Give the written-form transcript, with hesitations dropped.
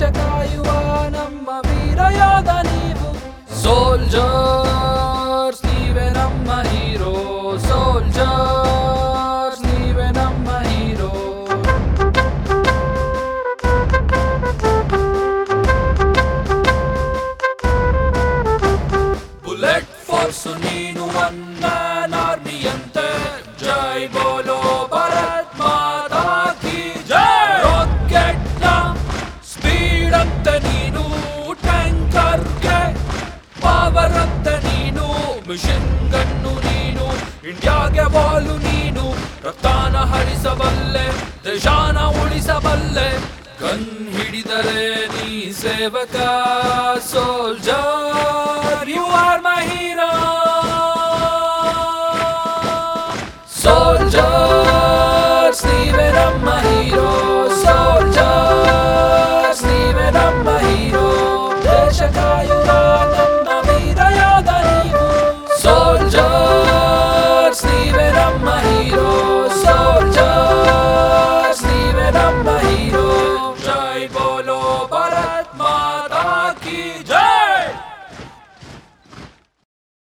ಕಾಯುವ ನಮ್ಮ ವೀರ ಯೋಧ ನೀವು. ಸೋಲ್ಜರ್ಸ್ ನೀವೇ ನಮ್ಮ ಹೀರೋ, ಸೋಲ್ಜರ್ಸ್ ನೀವೇ ನಮ್ಮ ಹೀರೋ. ಬುಲೆಟ್ ಫೋರ್ಸ್ ನೀನು ಒನ್ ಮ್ಯಾನ್ ಆರ್ಮಿ ಅಂತೆ, ಜೈ ಬೋಲೋ ಭಾರತ್ ಮಾತಾ ಕಿ ಜೈ. ರಾಕೆಟ್ ನ ಸ್ಪೀಡ್ ಅಂತೆ ನೀನು, ಟ್ಯಾಂಕರ್ಗೆ ಪವರ್ ಅಂತೆ ನೀನು, ಮಿಷನ್ ಗನ್ನು ನೀನು, ಇಂಡಿಯಾಗೆ ಬಾಲು ನೀನು. ರಕ್ತಾನ ಹರಿಸಬಲ್ಲೆ, ದೇಶಾನ ಉಳಿಸಬಲ್ಲೆ, ಗನ್ ಹಿಡಿದರೆ ನೀ ಸೇವಕ. ಸೋಲ್ಜರ್